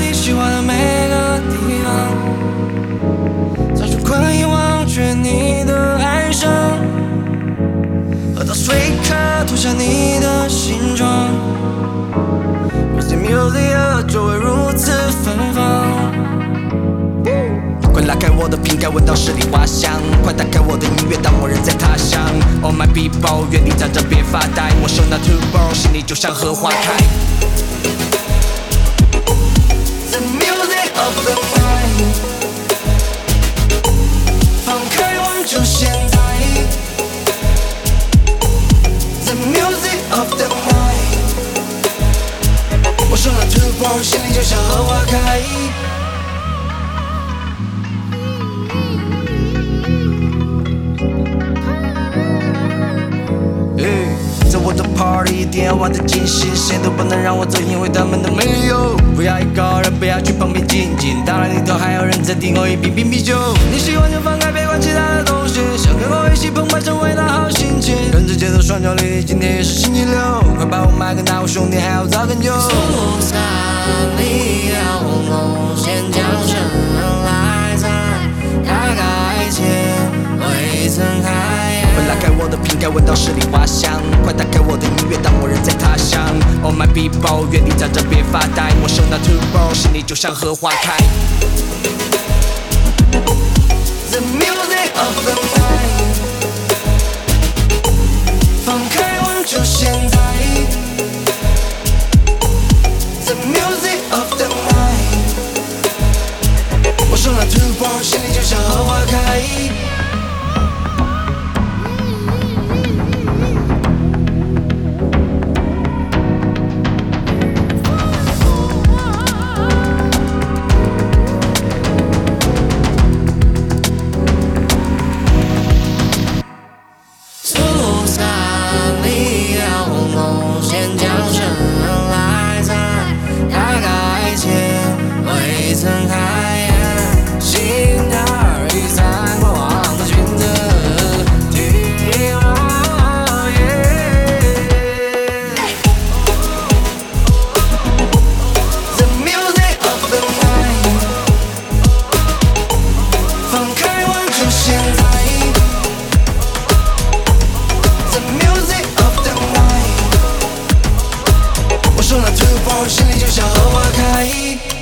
你喜欢的每个地方，找出困意，忘却你的哀伤，喝到水可涂下你的形状。Music 周围如此芬芳。快拉开我的瓶盖，闻到十里花香。快打开我的音乐，当我人在他乡。Oh my people， 原地站着别发呆。我手拿 turbo， 心里就像荷花开。The music of the night， 放开望就现在。The music of the night， 我手拿 turbo， 心里就像荷花开。在我的 party 一定要玩得尽兴，谁都不能让我走，因为他们都没有。不要一个人，不要去旁边静静，当然里头还有人在听我一瓶瓶啤酒。你喜欢就放开，别管其他的东西，想跟我一起澎湃成为那好心情。跟着节奏双脚离地，今天也是星期六，快把我麦克拿，我兄弟还要早更久。 苏三里要红线将尘来在大概前未曾开。 快拉开我的瓶盖，闻到十里花香。快打开我的音乐，当我人在他乡。Oh my people， 原地站着别发呆。我手拿 turbo， 心里就像荷花开。The music of the night， 放开望就现在。The music of the night， 我手拿 turbo， 心里就像荷花开。心里就像荷花开。